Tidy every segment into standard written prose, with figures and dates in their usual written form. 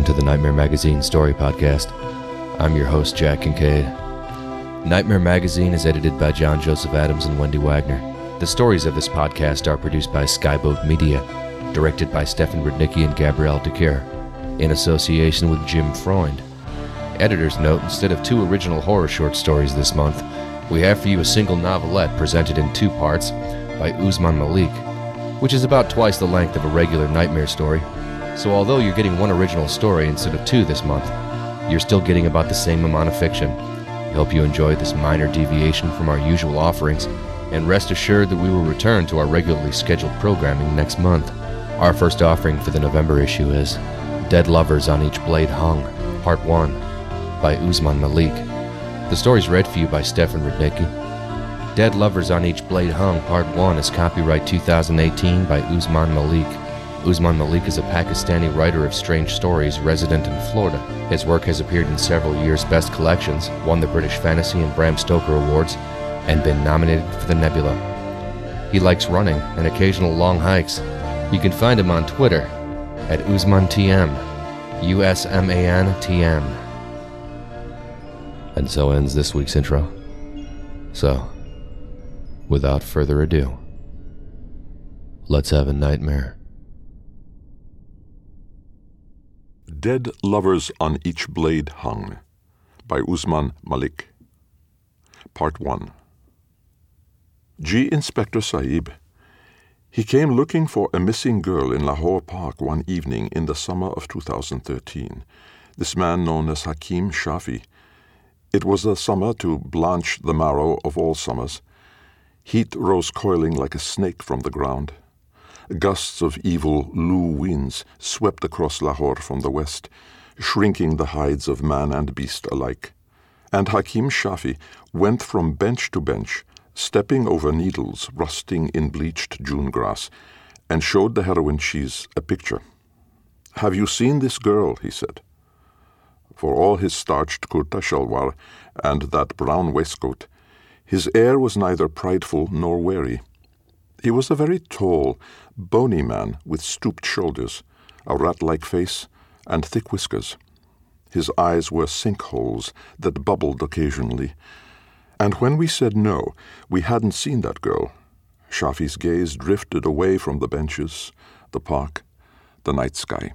welcome to the Nightmare Magazine Story Podcast. I'm your host, Jack Kincaid. Nightmare Magazine is edited by John Joseph Adams and Wendy Wagner. The stories of this podcast are produced by Skyboat Media, directed by Stefan Rudnicki and Gabrielle Decaire, in association with Jim Freund. Editor's note, instead of 2 original horror short stories this month, we have for you a single novelette presented in 2 parts by Usman Malik, which is about twice the length of a regular nightmare story. So although you're getting 1 original story instead of 2 this month, you're still getting about the same amount of fiction. We hope you enjoyed this minor deviation from our usual offerings, and rest assured that we will return to our regularly scheduled programming next month. Our first offering for the November issue is Dead Lovers on Each Blade Hung, Part 1, by Usman Malik. The story is read for you by Stefan Rudnicki. Dead Lovers on Each Blade Hung, Part 1 is copyright 2018 by Usman Malik. Usman Malik is a Pakistani writer of strange stories resident in Florida. His work has appeared in several years' best collections, won the British Fantasy and Bram Stoker Awards, and been nominated for the Nebula. He likes running and occasional long hikes. You can find him on Twitter at UsmanTM, USMANTM. And so ends this week's intro. So, without further ado, let's have a nightmare. Dead Lovers on Each Blade Hung, by Usman Malik. Part 1. G. Inspector Saib. He came looking for a missing girl in Lahore Park one evening in the summer of 2013. This man known as Hakim Shafi. It was a summer to blanch the marrow of all summers. Heat rose coiling like a snake from the ground. Gusts of evil Loo winds swept across Lahore from the west, shrinking the hides of man and beast alike. And Hakim Shafi went from bench to bench, stepping over needles rusting in bleached June grass, and showed the heroine she's a picture. "Have you seen this girl?" he said. For all his starched kurta shalwar and that brown waistcoat, his air was neither prideful nor wary. He was a very tall, bony man with stooped shoulders, a rat-like face, and thick whiskers. His eyes were sinkholes that bubbled occasionally. And when we said no, we hadn't seen that girl, Shafi's gaze drifted away from the benches, the park, the night sky.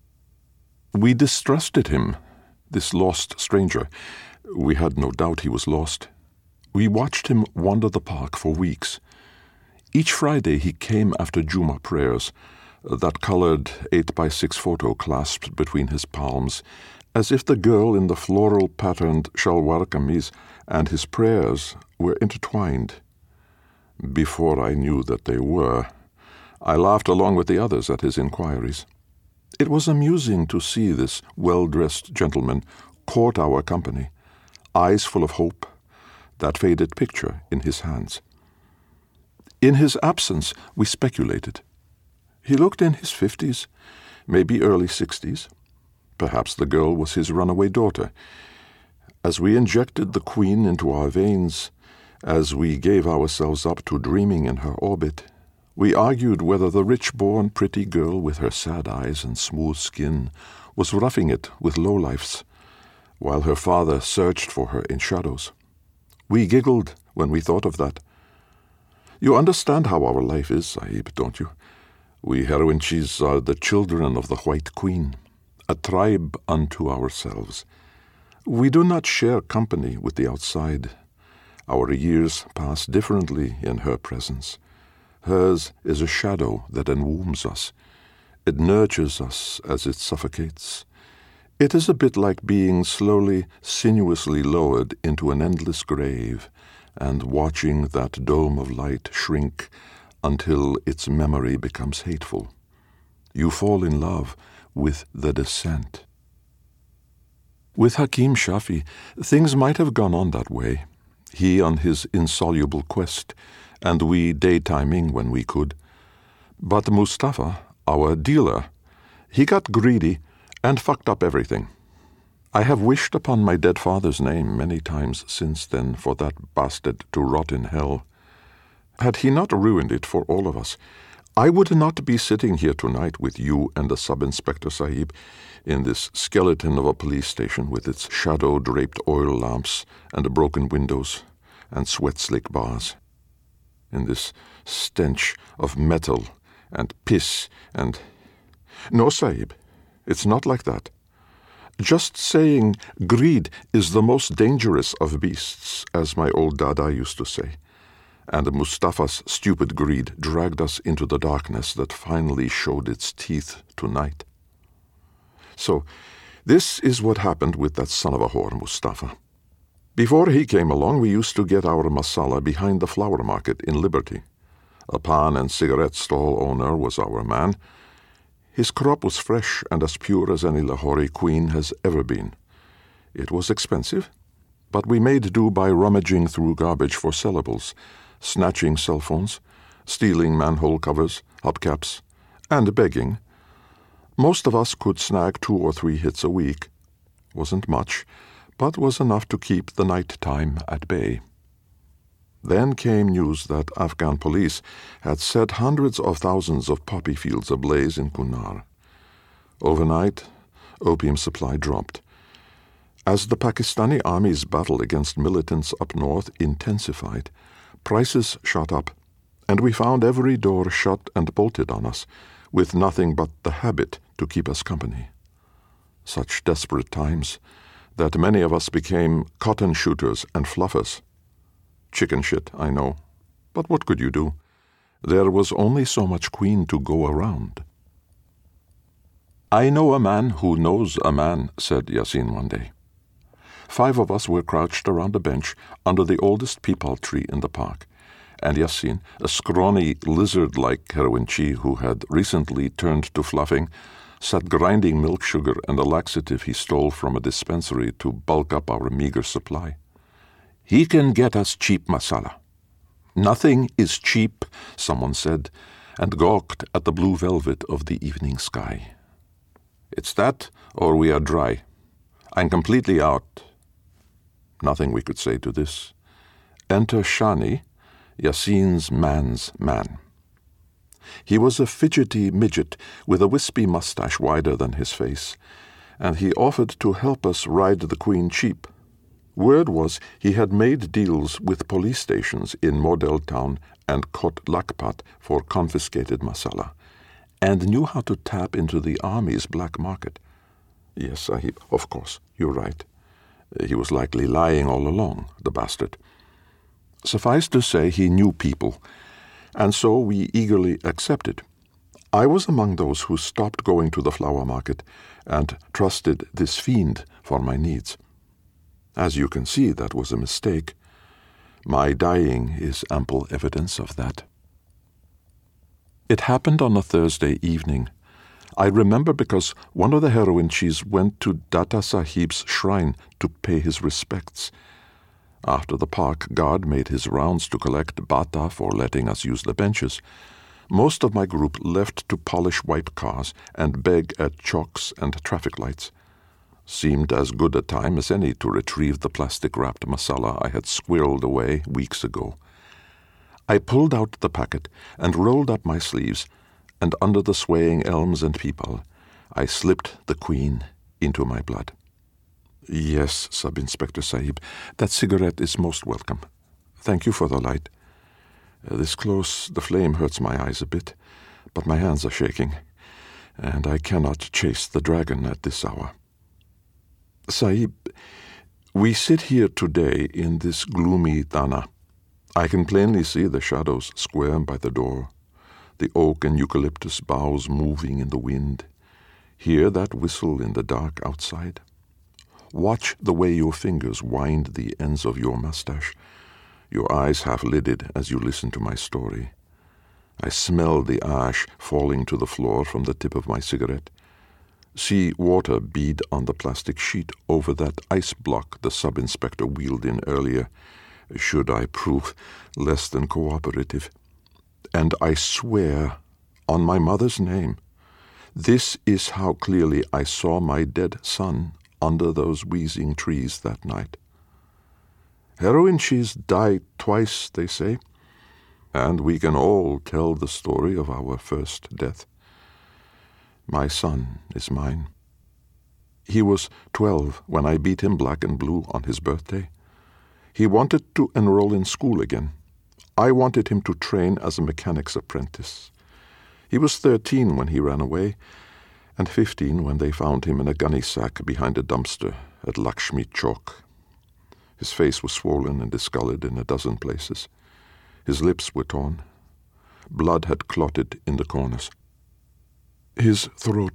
We distrusted him, this lost stranger. We had no doubt he was lost. We watched him wander the park for weeks. Each Friday he came after Juma prayers, that colored 8x6 photo clasped between his palms, as if the girl in the floral-patterned shalwar kameez and his prayers were intertwined. Before I knew that they were, I laughed along with the others at his inquiries. It was amusing to see this well-dressed gentleman court our company, eyes full of hope, that faded picture in his hands. In his absence, we speculated. He looked in his 50s, maybe early 60s. Perhaps the girl was his runaway daughter. As we injected the queen into our veins, as we gave ourselves up to dreaming in her orbit, we argued whether the rich-born pretty girl with her sad eyes and smooth skin was roughing it with lowlifes, while her father searched for her in shadows. We giggled when we thought of that. You understand how our life is, Sahib, don't you? We heroinches are the children of the White Queen, a tribe unto ourselves. We do not share company with the outside. Our years pass differently in her presence. Hers is a shadow that enwombs us. It nurtures us as it suffocates. It is a bit like being slowly, sinuously lowered into an endless grave and watching that dome of light shrink until its memory becomes hateful. You fall in love with the descent. With Hakim Shafi, things might have gone on that way. He on his insoluble quest, and we daytiming when we could. But Mustafa, our dealer, he got greedy and fucked up everything. I have wished upon my dead father's name many times since then for that bastard to rot in hell. Had he not ruined it for all of us, I would not be sitting here tonight with you and the Sub-Inspector Sahib in this skeleton of a police station with its shadow-draped oil lamps and broken windows and sweat-slick bars, in this stench of metal and piss and... No, Sahib, it's not like that. Just saying greed is the most dangerous of beasts, as my old Dada used to say. And Mustafa's stupid greed dragged us into the darkness that finally showed its teeth tonight. So, this is what happened with that son of a whore, Mustafa. Before he came along, we used to get our masala behind the flower market in Liberty. A pan and cigarette stall owner was our man. His crop was fresh and as pure as any Lahori queen has ever been. It was expensive, but we made do by rummaging through garbage for sellables, snatching cell phones, stealing manhole covers, hubcaps, and begging. Most of us could snag 2 or 3 hits a week. Wasn't much, but was enough to keep the night time at bay. Then came news that Afghan police had set hundreds of thousands of poppy fields ablaze in Kunar. Overnight, opium supply dropped. As the Pakistani army's battle against militants up north intensified, prices shot up, and we found every door shut and bolted on us, with nothing but the habit to keep us company. Such desperate times that many of us became cotton shooters and fluffers. Chicken shit, I know, but what could you do? There was only so much queen to go around. I know a man who knows a man, said Yasin one day. 5 of us were crouched around a bench under the oldest peepal tree in the park, and Yasin, a scrawny, lizard-like heroin-chi who had recently turned to fluffing, sat grinding milk sugar and a laxative he stole from a dispensary to bulk up our meager supply. He can get us cheap masala. Nothing is cheap, someone said, and gawked at the blue velvet of the evening sky. It's that, or we are dry. I'm completely out. Nothing we could say to this. Enter Shani, Yasin's man's man. He was a fidgety midget with a wispy mustache wider than his face, and he offered to help us ride the queen cheap. Word was he had made deals with police stations in Model Town and Kot Lakpat for confiscated masala, and knew how to tap into the army's black market. Yes, Sahib, of course, you're right. He was likely lying all along, the bastard. Suffice to say, he knew people, and so we eagerly accepted. I was among those who stopped going to the flower market and trusted this fiend for my needs. As you can see, that was a mistake. My dying is ample evidence of that. It happened on a Thursday evening. I remember because one of the heroin-chis went to Data Sahib's shrine to pay his respects. After the park guard made his rounds to collect bata for letting us use the benches, most of my group left to polish white cars and beg at chalks and traffic lights. Seemed as good a time as any to retrieve the plastic-wrapped masala I had squirreled away weeks ago. I pulled out the packet and rolled up my sleeves, and under the swaying elms and peepal, I slipped the queen into my blood. Yes, Sub-Inspector Sahib, that cigarette is most welcome. Thank you for the light. This close, the flame hurts my eyes a bit, but my hands are shaking, and I cannot chase the dragon at this hour. Sahib, we sit here today in this gloomy thana. I can plainly see the shadows square by the door, the oak and eucalyptus boughs moving in the wind. Hear that whistle in the dark outside. Watch the way your fingers wind the ends of your mustache, your eyes half-lidded as you listen to my story. I smell the ash falling to the floor from the tip of my cigarette. See water bead on the plastic sheet over that ice block the sub-inspector wheeled in earlier, should I prove less than cooperative. And I swear, on my mother's name, this is how clearly I saw my dead son under those wheezing trees that night. Heroin-chis die twice, they say. and we can all tell the story of our first death. My son is mine. He was 12 when I beat him black and blue on his birthday. He wanted to enroll in school again. I wanted him to train as a mechanic's apprentice. He was 13 when he ran away, and 15 when they found him in a gunny sack behind a dumpster at Lakshmi Chowk. His face was swollen and discolored in a dozen places. His lips were torn. Blood had clotted in the corners. His throat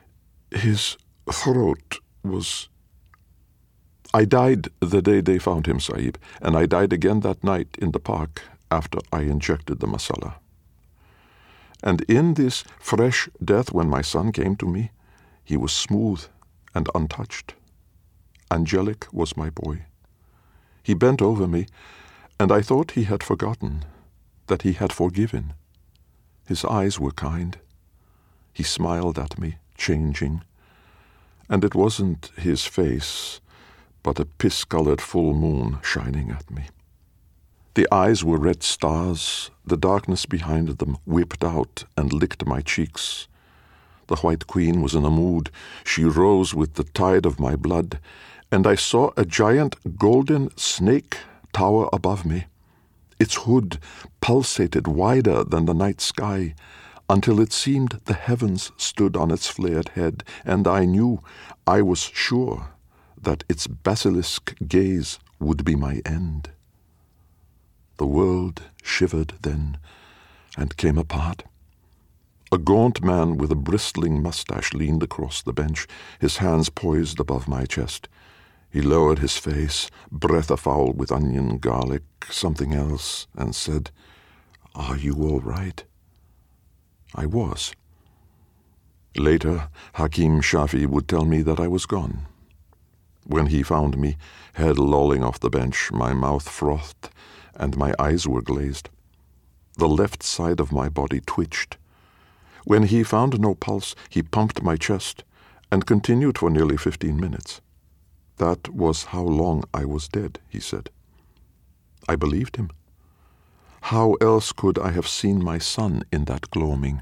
was... I died the day they found him, Sahib, and I died again that night in the park after I injected the masala. And in this fresh death, when my son came to me, he was smooth and untouched. Angelic was my boy. He bent over me, and I thought he had forgotten, that he had forgiven. His eyes were kind. He smiled at me, changing. And it wasn't his face, but a piss-colored full moon shining at me. The eyes were red stars. The darkness behind them whipped out and licked my cheeks. The White Queen was in a mood. She rose with the tide of my blood, and I saw a giant golden snake tower above me. Its hood pulsated wider than the night sky, until it seemed the heavens stood on its flared head, and I was sure, that its basilisk gaze would be my end. The world shivered then, and came apart. A gaunt man with a bristling mustache leaned across the bench, his hands poised above my chest. He lowered his face, breath afoul with onion, garlic, something else, and said, "Are you all right?" I was. Later, Hakim Shafi would tell me that I was gone. When he found me, head lolling off the bench, my mouth frothed, and my eyes were glazed. The left side of my body twitched. When he found no pulse, he pumped my chest and continued for nearly 15 minutes. That was how long I was dead, he said. I believed him. How else could I have seen my son in that gloaming?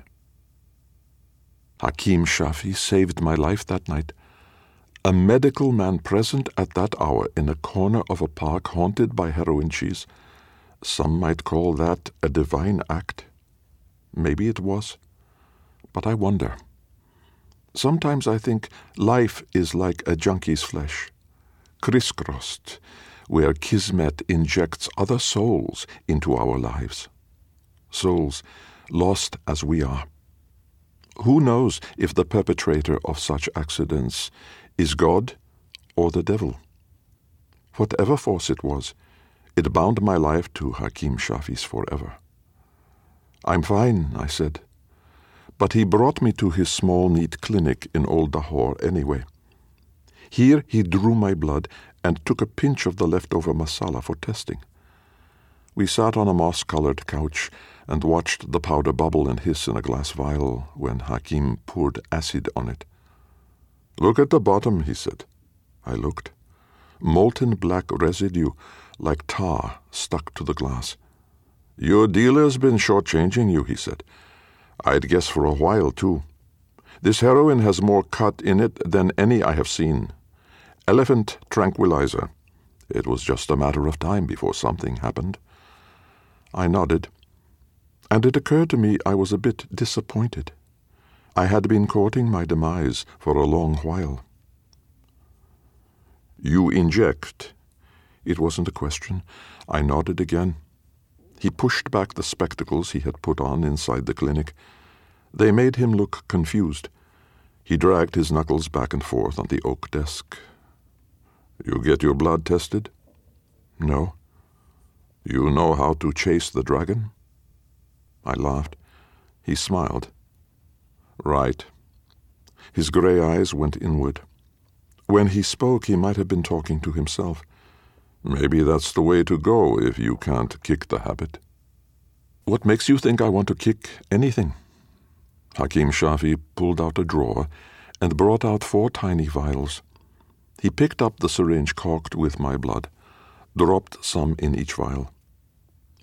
Hakim Shafi saved my life that night. A medical man present at that hour in a corner of a park haunted by heroin cheese. Some might call that a divine act. Maybe it was. But I wonder. Sometimes I think life is like a junkie's flesh, crisscrossed, where Kismet injects other souls into our lives. Souls lost as we are. Who knows if the perpetrator of such accidents is God or the devil? Whatever force it was, it bound my life to Hakim Shafi's forever. I'm fine, I said. But he brought me to his small, neat clinic in Old Lahore anyway. Here he drew my blood and took a pinch of the leftover masala for testing. We sat on a moss-colored couch and watched the powder bubble and hiss in a glass vial when Hakim poured acid on it. "Look at the bottom," he said. I looked. Molten black residue, like tar, stuck to the glass. "Your dealer's been shortchanging you," he said. "I'd guess for a while, too. This heroin has more cut in it than any I have seen. Elephant tranquilizer. It was just a matter of time before something happened." I nodded, and it occurred to me I was a bit disappointed. I had been courting my demise for a long while. "You inject?" It wasn't a question. I nodded again. He pushed back the spectacles he had put on inside the clinic. They made him look confused. He dragged his knuckles back and forth on the oak desk. "You get your blood tested?" "No." "You know how to chase the dragon?" I laughed. He smiled. "Right." His gray eyes went inward. When he spoke, he might have been talking to himself. "Maybe that's the way to go if you can't kick the habit." "What makes you think I want to kick anything?" Hakim Shafi pulled out a drawer and brought out 4 tiny vials. He picked up the syringe corked with my blood, dropped some in each vial.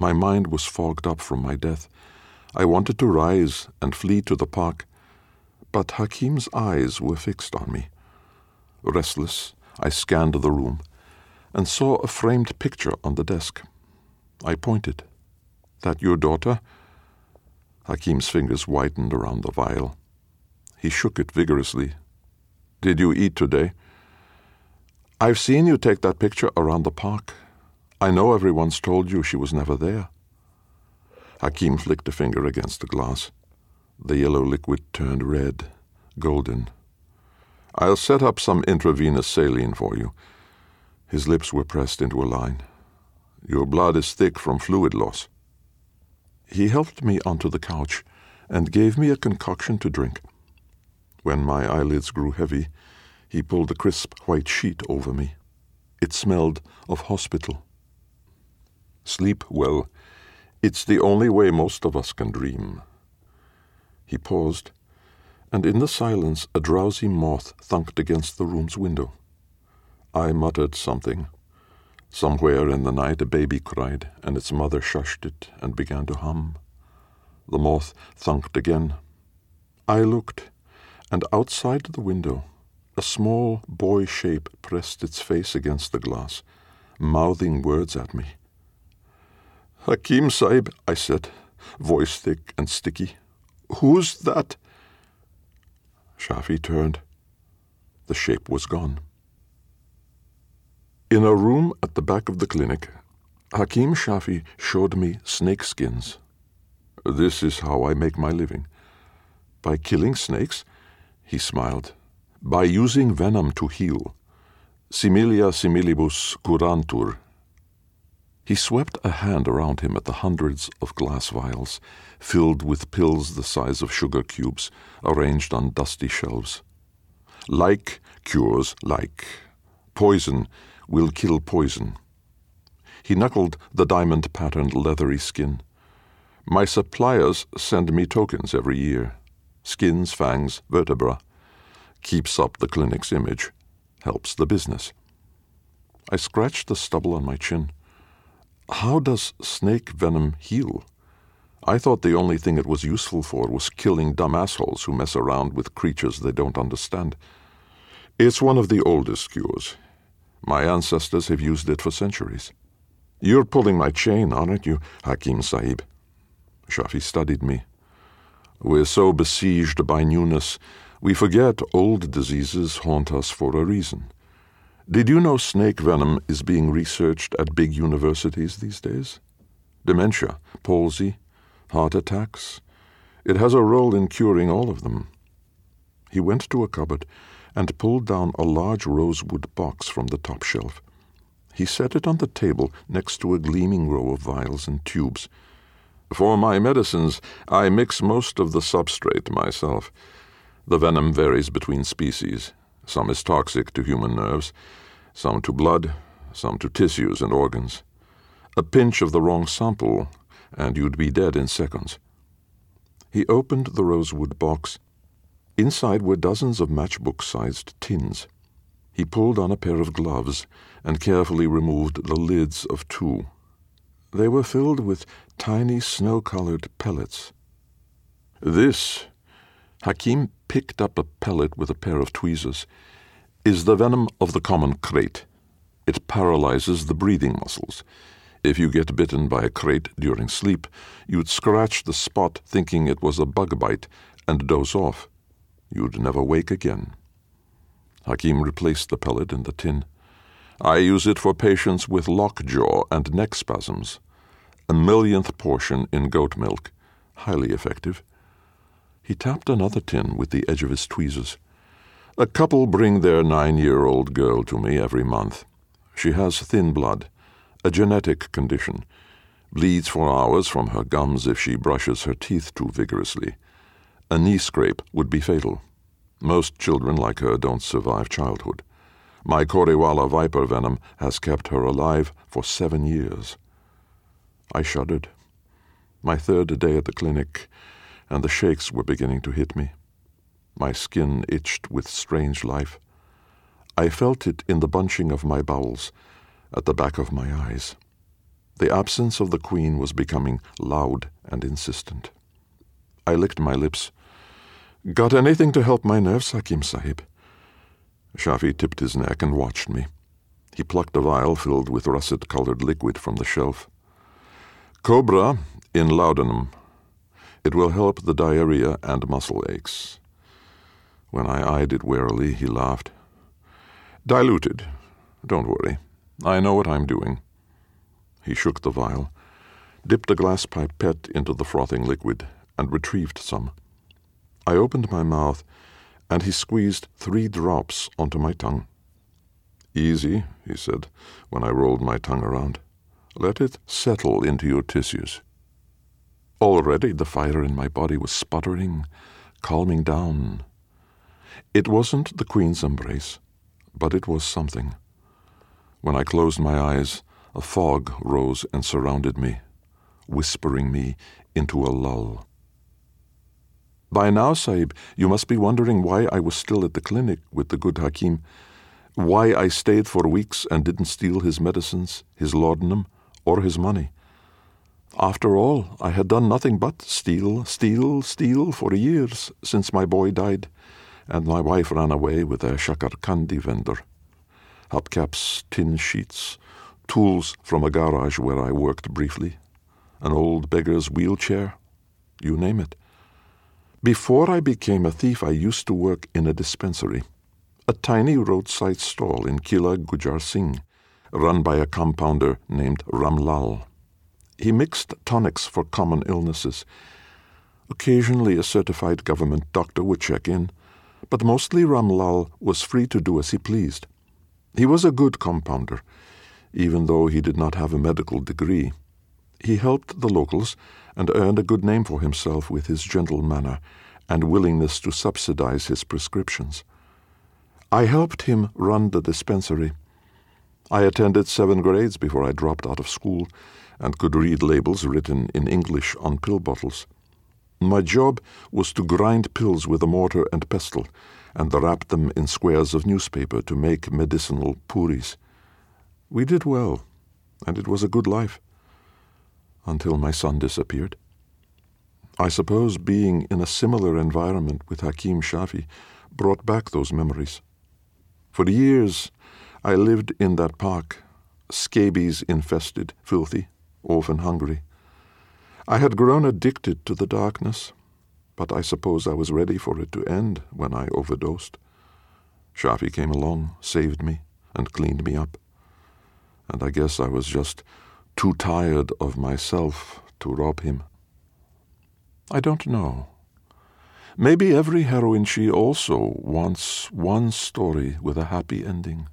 My mind was fogged up from my death. I wanted to rise and flee to the park, but Hakim's eyes were fixed on me. Restless, I scanned the room and saw a framed picture on the desk. I pointed. "That your daughter?" Hakim's fingers whitened around the vial. He shook it vigorously. "Did you eat today?" "I've seen you take that picture around the park. I know everyone's told you she was never there." Hakim flicked a finger against the glass. The yellow liquid turned red, golden. "I'll set up some intravenous saline for you." His lips were pressed into a line. "Your blood is thick from fluid loss." He helped me onto the couch and gave me a concoction to drink. When my eyelids grew heavy, he pulled a crisp white sheet over me. It smelled of hospital. "Sleep well. It's the only way most of us can dream." He paused, and in the silence a drowsy moth thunked against the room's window. I muttered something. Somewhere in the night a baby cried, and its mother shushed it and began to hum. The moth thunked again. I looked, and outside the window, a small boy shape pressed its face against the glass, mouthing words at me. "Hakim Sahib," I said, voice thick and sticky. "Who's that?" Shafi turned. The shape was gone. In a room at the back of the clinic, Hakim Shafi showed me snake skins. "This is how I make my living." "By killing snakes?" He smiled. "By using venom to heal. Similia similibus curantur." He swept a hand around him at the hundreds of glass vials, filled with pills the size of sugar cubes, arranged on dusty shelves. "Like cures like. Poison will kill poison." He knuckled the diamond-patterned leathery skin. "My suppliers send me tokens every year. Skins, fangs, vertebra. Keeps up the clinic's image. Helps the business." I scratched the stubble on my chin. "How does snake venom heal? I thought the only thing it was useful for was killing dumb assholes who mess around with creatures they don't understand." "It's one of the oldest cures. My ancestors have used it for centuries." "You're pulling my chain, aren't you, Hakim Sahib?" Shafi studied me. "We're so besieged by newness, we forget old diseases haunt us for a reason. Did you know snake venom is being researched at big universities these days? Dementia, palsy, heart attacks. It has a role in curing all of them." He went to a cupboard and pulled down a large rosewood box from the top shelf. He set it on the table next to a gleaming row of vials and tubes. "For my medicines, I mix most of the substrate myself. The venom varies between species. Some is toxic to human nerves, some to blood, some to tissues and organs. A pinch of the wrong sample, and you'd be dead in seconds." He opened the rosewood box. Inside were dozens of matchbook-sized tins. He pulled on a pair of gloves and carefully removed the lids of 2. They were filled with tiny snow-colored pellets. "This," Hakim picked up a pellet with a pair of tweezers, "is the venom of the common krait. It paralyzes the breathing muscles. If you get bitten by a krait during sleep, you'd scratch the spot thinking it was a bug bite and doze off. You'd never wake again." Hakim replaced the pellet in the tin. "I use it for patients with lockjaw and neck spasms. A millionth portion in goat milk. Highly effective." He tapped another tin with the edge of his tweezers. "A couple bring their 9-year-old girl to me every month. She has thin blood, a genetic condition. Bleeds for hours from her gums if she brushes her teeth too vigorously. A knee scrape would be fatal. Most children like her don't survive childhood. My Koriwala viper venom has kept her alive for 7 years." I shuddered. My 3rd day at the clinic, and the shakes were beginning to hit me. My skin itched with strange life. I felt it in the bunching of my bowels, at the back of my eyes. The absence of the Queen was becoming loud and insistent. I licked my lips. "Got anything to help my nerves, Hakim Sahib?" Shafi tipped his neck and watched me. He plucked a vial filled with russet-colored liquid from the shelf. "Cobra in laudanum. It will help the diarrhea and muscle aches." When I eyed it warily, he laughed. "Diluted. Don't worry. I know what I'm doing." He shook the vial, dipped a glass pipette into the frothing liquid, and retrieved some. I opened my mouth, and he squeezed 3 drops onto my tongue. "Easy," he said, when I rolled my tongue around. "Let it settle into your tissues." Already the fire in my body was sputtering, calming down. It wasn't the Queen's embrace, but it was something. When I closed my eyes, a fog rose and surrounded me, whispering me into a lull. "By now, Sahib, you must be wondering why I was still at the clinic with the good Hakim, why I stayed for weeks and didn't steal his medicines, his laudanum, or his money. After all, I had done nothing but steal for years since my boy died, and my wife ran away with a Shakarkandi vendor. Hubcaps, tin sheets, tools from a garage where I worked briefly, an old beggar's wheelchair, you name it. Before I became a thief, I used to work in a dispensary, a tiny roadside stall in Kila Gujar Singh, run by a compounder named Ramlal. He mixed tonics for common illnesses. Occasionally a certified government doctor would check in, but mostly Ramlal was free to do as he pleased. He was a good compounder, even though he did not have a medical degree. He helped the locals and earned a good name for himself with his gentle manner and willingness to subsidize his prescriptions. I helped him run the dispensary. I attended 7 grades before I dropped out of school and could read labels written in English on pill bottles. My job was to grind pills with a mortar and pestle and wrap them in squares of newspaper to make medicinal puris. We did well, and it was a good life, until my son disappeared. I suppose being in a similar environment with Hakim Shafi brought back those memories. For years, I lived in that park, scabies-infested, filthy, often hungry. I had grown addicted to the darkness, but I suppose I was ready for it to end when I overdosed. Shafi came along, saved me, and cleaned me up. And I guess I was just too tired of myself to rob him. I don't know. Maybe every heroine she also wants one story with a happy ending.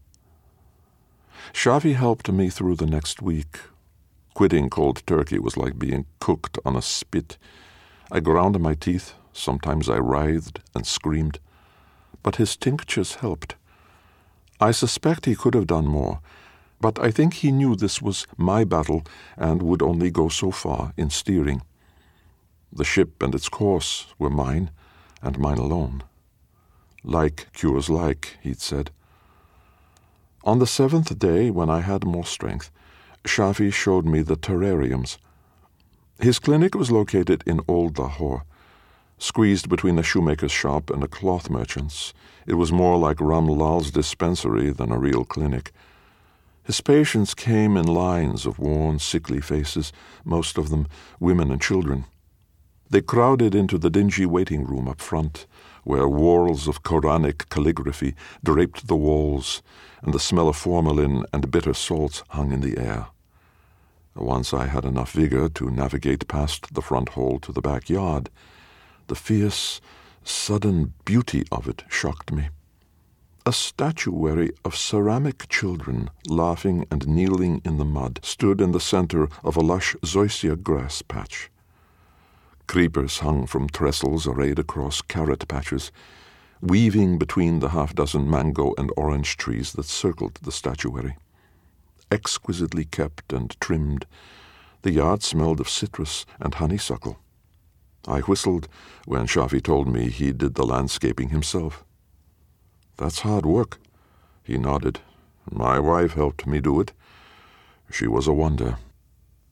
Shafi helped me through the next week. Quitting cold turkey was like being cooked on a spit. I ground my teeth, sometimes I writhed and screamed, but his tinctures helped. I suspect he could have done more, but I think he knew this was my battle and would only go so far in steering. The ship and its course were mine, and mine alone. Like cures like, he'd said. On the 7th day, when I had more strength, Shafi showed me the terrariums. His clinic was located in Old Lahore. Squeezed between a shoemaker's shop and a cloth merchant's, it was more like Ramlal's dispensary than a real clinic. His patients came in lines of worn, sickly faces, most of them women and children. They crowded into the dingy waiting room up front, where whorls of Quranic calligraphy draped the walls, and the smell of formalin and bitter salts hung in the air. Once I had enough vigor to navigate past the front hall to the backyard, the fierce, sudden beauty of it shocked me. A statuary of ceramic children, laughing and kneeling in the mud, stood in the center of a lush zoysia grass patch. Creepers hung from trestles arrayed across carrot patches, weaving between the half-dozen mango and orange trees that circled the statuary. Exquisitely kept and trimmed, the yard smelled of citrus and honeysuckle. I whistled when Shafi told me he did the landscaping himself. "That's hard work," he nodded. "My wife helped me do it. She was a wonder."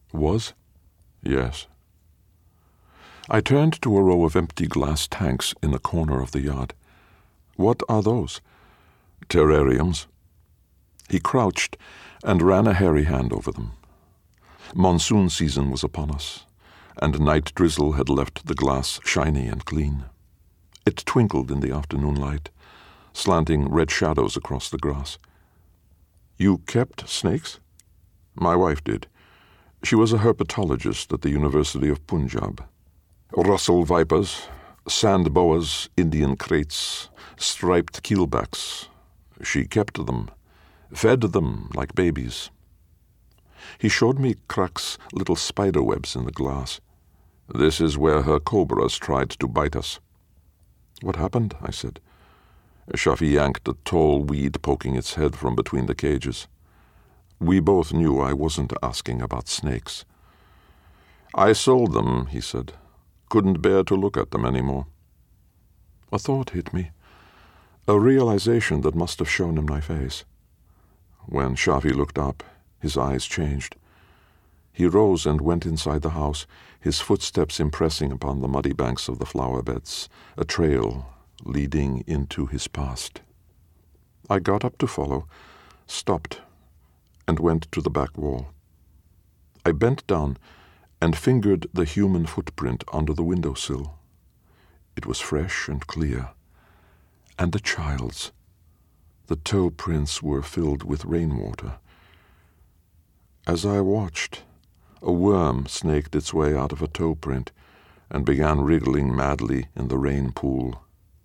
Was? Yes. I turned to a row of empty glass tanks in the corner of the yard. What are those? Terrariums. He crouched and ran a hairy hand over them. Monsoon season was upon us, and night drizzle had left the glass shiny and clean. It twinkled in the afternoon light, slanting red shadows across the grass. You kept snakes? My wife did. She was a herpetologist at the University of Punjab. Russell vipers, sand boas, Indian kraits, striped keelbacks. She kept them, fed them like babies. He showed me Kruk's little spider webs in the glass. This is where her cobras tried to bite us. What happened? I said. Shafi yanked a tall weed poking its head from between the cages. We both knew I wasn't asking about snakes. I sold them, he said. Couldn't bear to look at them anymore. A thought hit me, a realization that must have shown in my face. When Shafi looked up, his eyes changed. He rose and went inside the house, his footsteps impressing upon the muddy banks of the flower beds, a trail leading into his past. I got up to follow, stopped, and went to the back wall. I bent down and fingered the human footprint under the windowsill. It was fresh and clear, and a child's. The toe prints were filled with rainwater. As I watched, a worm snaked its way out of a toe print and began wriggling madly in the rain pool.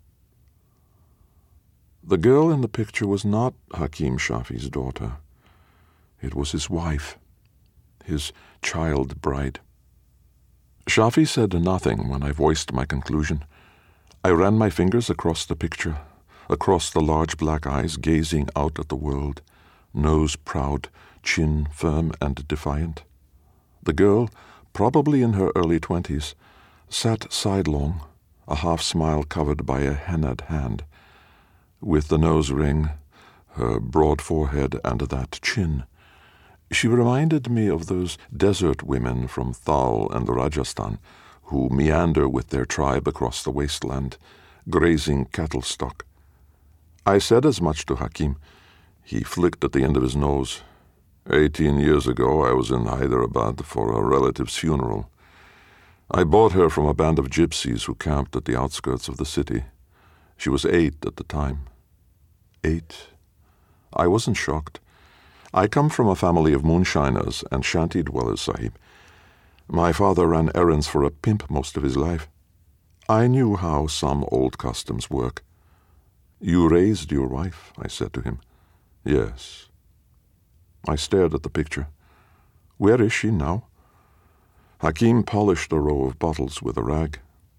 The girl in the picture was not Hakim Shafi's daughter. It was his wife, his child bride. Shafi said nothing when I voiced my conclusion. I ran my fingers across the picture, across the large black eyes gazing out at the world, nose proud, chin firm and defiant. The girl, probably in her early 20s, sat sidelong, a half-smile covered by a hennaed hand. With the nose ring, her broad forehead, and that chin, she reminded me of those desert women from Thal and Rajasthan who meander with their tribe across the wasteland, grazing cattle stock. I said as much to Hakim. He flicked at the end of his nose. 18 years ago, I was in Hyderabad for a relative's funeral. I bought her from a band of gypsies who camped at the outskirts of the city. She was 8 at the time. 8? I wasn't shocked. I come from a family of moonshiners and shanty dwellers, Sahib. My father ran errands for a pimp most of his life. I knew how some old customs work. You raised your wife, I said to him. Yes. I stared at the picture. Where is she now? Hakim polished a row of bottles with a rag.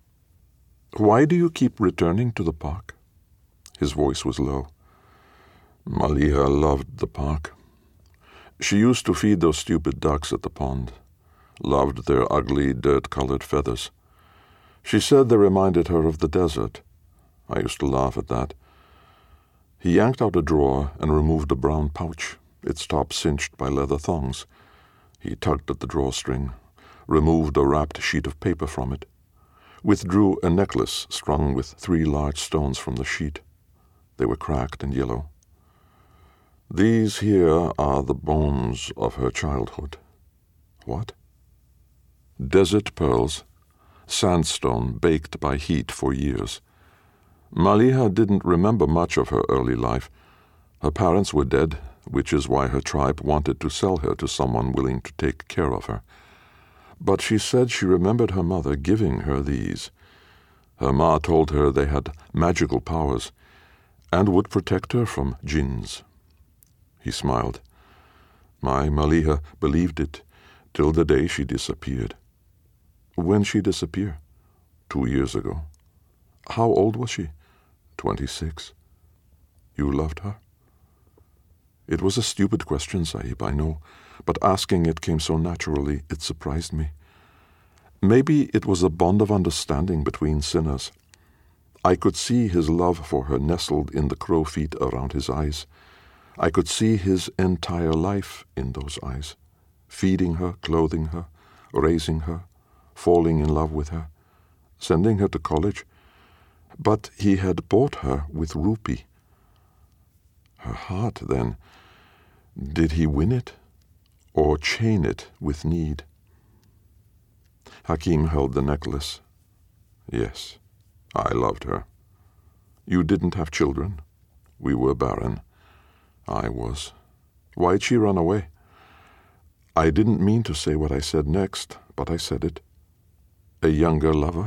Why do you keep returning to the park? His voice was low. Maliha loved the park. She used to feed those stupid ducks at the pond, loved their ugly, dirt-colored feathers. She said they reminded her of the desert. I used to laugh at that. He yanked out a drawer and removed a brown pouch, its top cinched by leather thongs. He tugged at the drawstring, removed a wrapped sheet of paper from it, withdrew a necklace strung with 3 large stones from the sheet. They were cracked and yellow. These here are the bones of her childhood. What? Desert pearls, sandstone baked by heat for years. Maliha didn't remember much of her early life. Her parents were dead, which is why her tribe wanted to sell her to someone willing to take care of her. But she said she remembered her mother giving her these. Her ma told her they had magical powers and would protect her from jinns. He smiled. My Maliha believed it till the day she disappeared. When she disappeared? 2 years ago. How old was she? 26. You loved her? It was a stupid question, Sahib, I know, but asking it came so naturally it surprised me. Maybe it was a bond of understanding between sinners. I could see his love for her nestled in the crow feet around his eyes. I could see his entire life in those eyes, feeding her, clothing her, raising her, falling in love with her, sending her to college. But he had bought her with rupee. Her heart, then, did he win it or chain it with need? Hakim held the necklace. Yes, I loved her. You didn't have children. We were barren. I was. Why'd she run away? I didn't mean to say what I said next, but I said it. A younger lover?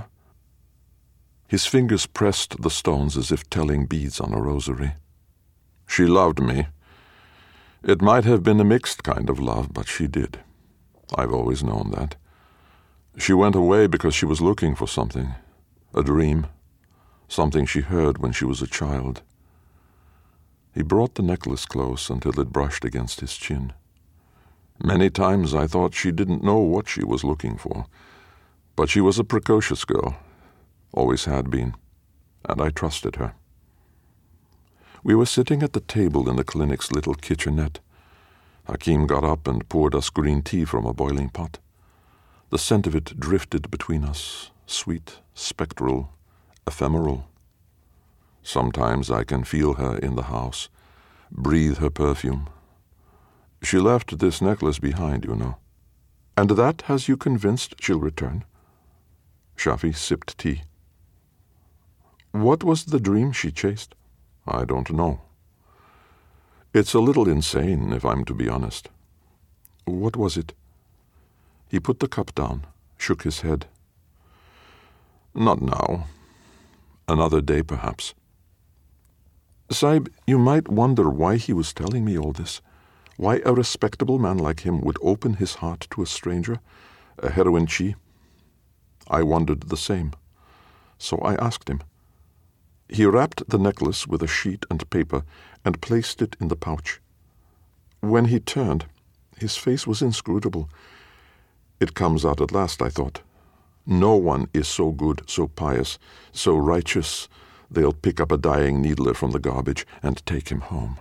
His fingers pressed the stones as if telling beads on a rosary. She loved me. It might have been a mixed kind of love, but she did. I've always known that. She went away because she was looking for something, a dream, something she heard when she was a child. He brought the necklace close until it brushed against his chin. Many times I thought she didn't know what she was looking for, but she was a precocious girl, always had been, and I trusted her. We were sitting at the table in the clinic's little kitchenette. Hakim got up and poured us green tea from a boiling pot. The scent of it drifted between us, sweet, spectral, ephemeral. Sometimes I can feel her in the house, breathe her perfume. She left this necklace behind, you know. And that has you convinced she'll return? Shafi sipped tea. What was the dream she chased? I don't know. It's a little insane, if I'm to be honest. What was it? He put the cup down, shook his head. Not now. Another day, perhaps. Sahib, you might wonder why he was telling me all this. Why a respectable man like him would open his heart to a stranger, a heroine-chi. I wondered the same. So I asked him. He wrapped the necklace with a sheet and paper and placed it in the pouch. When he turned, his face was inscrutable. It comes out at last, I thought. No one is so good, so pious, so righteous, they'll pick up a dying needler from the garbage and take him home.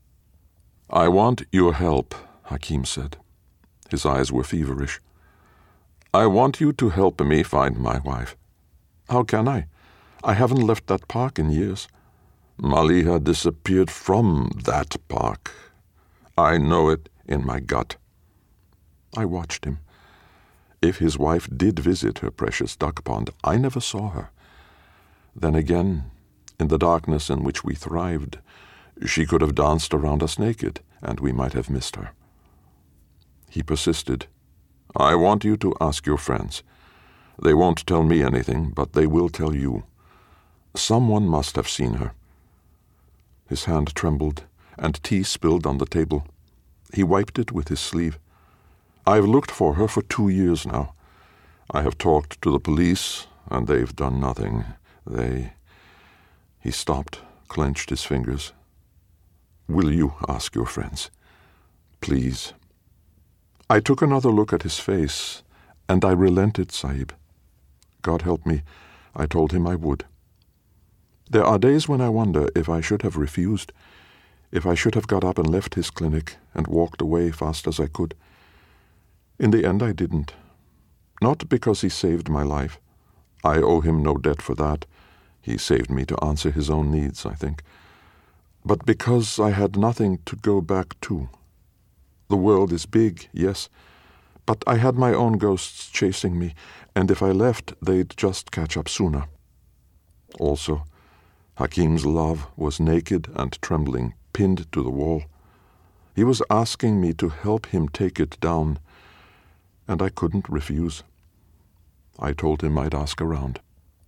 I want your help, Hakim said. His eyes were feverish. I want you to help me find my wife. How can I? I haven't left that park in years. Maliha disappeared from that park. I know it in my gut. I watched him. If his wife did visit her precious duck pond, I never saw her. Then again, in the darkness in which we thrived, she could have danced around us naked, and we might have missed her. He persisted. I want you to ask your friends. They won't tell me anything, but they will tell you. Someone must have seen her. His hand trembled, and tea spilled on the table. He wiped it with his sleeve. I've looked for her for 2 years now. I have talked to the police, and they've done nothing. He stopped, clenched his fingers. Will you ask your friends? Please. I took another look at his face, and I relented, Sahib. God help me, I told him I would. There are days when I wonder if I should have refused, if I should have got up and left his clinic and walked away fast as I could. In the end, I didn't. Not because he saved my life. I owe him no debt for that. He saved me to answer his own needs, I think. But because I had nothing to go back to. The world is big, yes, but I had my own ghosts chasing me, and if I left, they'd just catch up sooner. Also, Hakim's love was naked and trembling, pinned to the wall. He was asking me to help him take it down, and I couldn't refuse. I told him I'd ask around.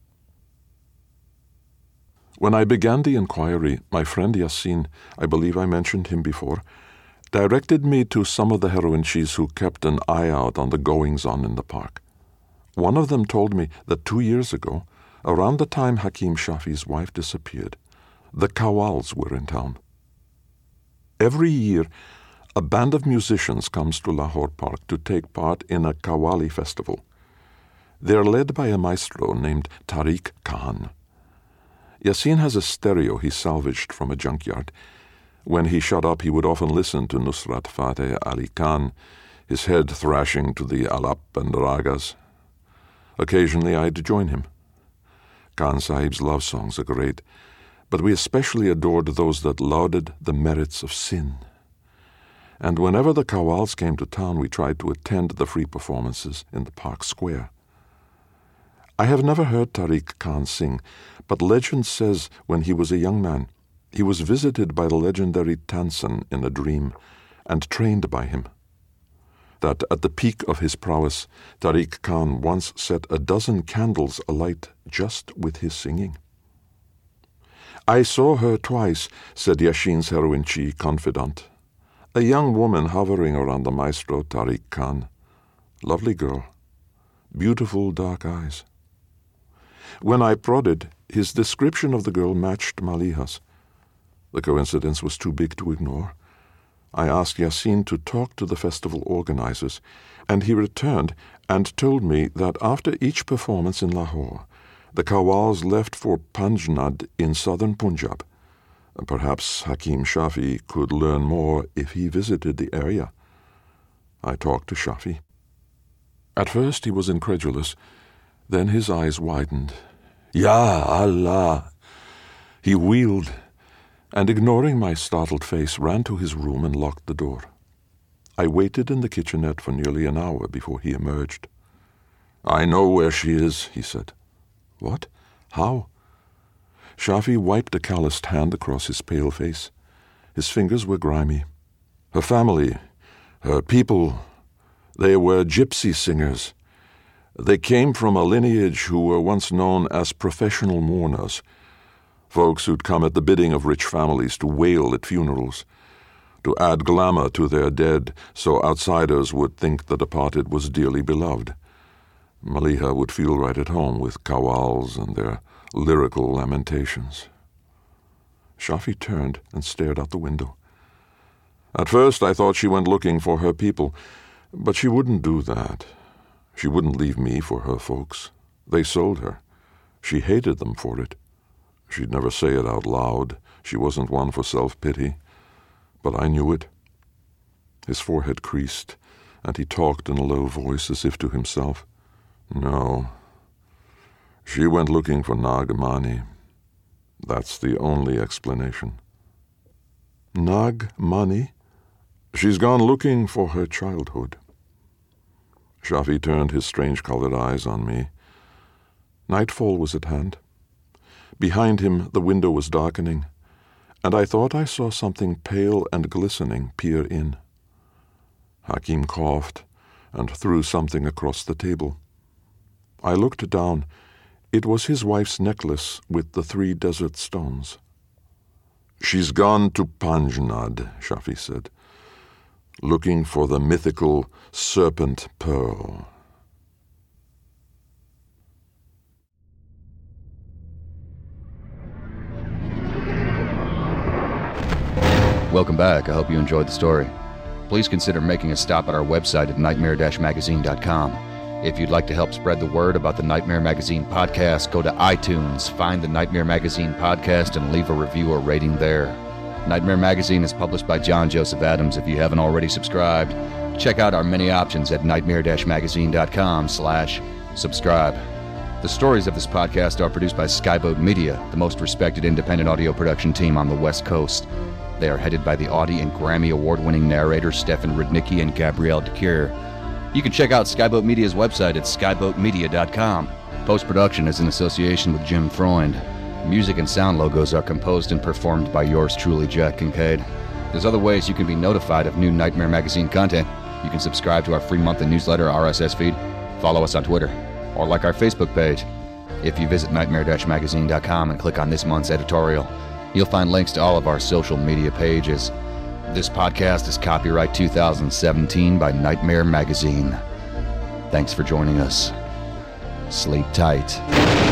When I began the inquiry, my friend Yasin, I believe I mentioned him before, directed me to some of the heroine-chis who kept an eye out on the goings-on in the park. One of them told me that 2 years ago, around the time Hakim Shafi's wife disappeared, the Qawwals were in town. Every year, a band of musicians comes to Lahore Park to take part in a Qawwali festival. They're led by a maestro named Tariq Khan. Yasin has a stereo he salvaged from a junkyard. When he shut up, he would often listen to Nusrat Fateh Ali Khan, his head thrashing to the alap and ragas. Occasionally I'd join him. Khan Sahib's love songs are great, but we especially adored those that lauded the merits of sin. And whenever the Qawwals came to town, we tried to attend the free performances in the park square. I have never heard Tariq Khan sing, but legend says when he was a young man, he was visited by the legendary Tansen in a dream and trained by him. That at the peak of his prowess, Tariq Khan once set 12 candles alight just with his singing. "I saw her twice," said Yashin's heroine Chi, confidant. "A young woman hovering around the maestro Tariq Khan. Lovely girl. Beautiful dark eyes." When I prodded, his description of the girl matched Maliha's. The coincidence was too big to ignore. I asked Yasin to talk to the festival organizers, and he returned and told me that after each performance in Lahore, the Qawwals left for Panjnad in southern Punjab. Perhaps Hakim Shafi could learn more if he visited the area. I talked to Shafi. At first he was incredulous. Then his eyes widened. "Ya Allah!" He wheeled, and ignoring my startled face, ran to his room and locked the door. I waited in the kitchenette for nearly an hour before he emerged. "I know where she is," he said. "What? How?" Shafi wiped a calloused hand across his pale face. His fingers were grimy. "Her family, her people, they were gypsy singers. They came from a lineage who were once known as professional mourners, folks who'd come at the bidding of rich families to wail at funerals, to add glamour to their dead so outsiders would think the departed was dearly beloved. Maliha would feel right at home with Qawwals and their lyrical lamentations." Shafi turned and stared out the window. "At first I thought she went looking for her people, but she wouldn't do that. She wouldn't leave me for her folks. They sold her. She hated them for it. She'd never say it out loud. She wasn't one for self-pity. But I knew it." His forehead creased, and he talked in a low voice as if to himself. "No. She went looking for Nagmani. That's the only explanation." "Nagmani?" "She's gone looking for her childhood." Shafi turned his strange-colored eyes on me. Nightfall was at hand. Behind him the window was darkening, and I thought I saw something pale and glistening peer in. Hakim coughed and threw something across the table. I looked down. It was his wife's necklace with the 3 desert stones. "She's gone to Panjnad," Shafi said, "looking for the mythical serpent pearl." Welcome back. I hope you enjoyed the story. Please consider making a stop at our website at nightmare-magazine.com. If you'd like to help spread the word about the Nightmare Magazine podcast, go to iTunes, find the Nightmare Magazine podcast, and leave a review or rating there. Nightmare Magazine is published by John Joseph Adams. If you haven't already subscribed, check out our many options at nightmare-magazine.com/subscribe. The stories of this podcast are produced by Skyboat Media, the most respected independent audio production team on the West Coast. They are headed by the Audie and Grammy Award-winning narrators Stefan Rudnicki and Gabrielle DeCure. You can check out Skyboat Media's website at skyboatmedia.com. Post-production is in association with Jim Freund. Music and sound logos are composed and performed by yours truly, Jack Kincaid. There's other ways you can be notified of new Nightmare Magazine content. You can subscribe to our free monthly newsletter RSS feed, follow us on Twitter, or like our Facebook page. If you visit nightmare-magazine.com and click on this month's editorial, you'll find links to all of our social media pages. This podcast is copyright 2017 by Nightmare Magazine. Thanks for joining us. Sleep tight.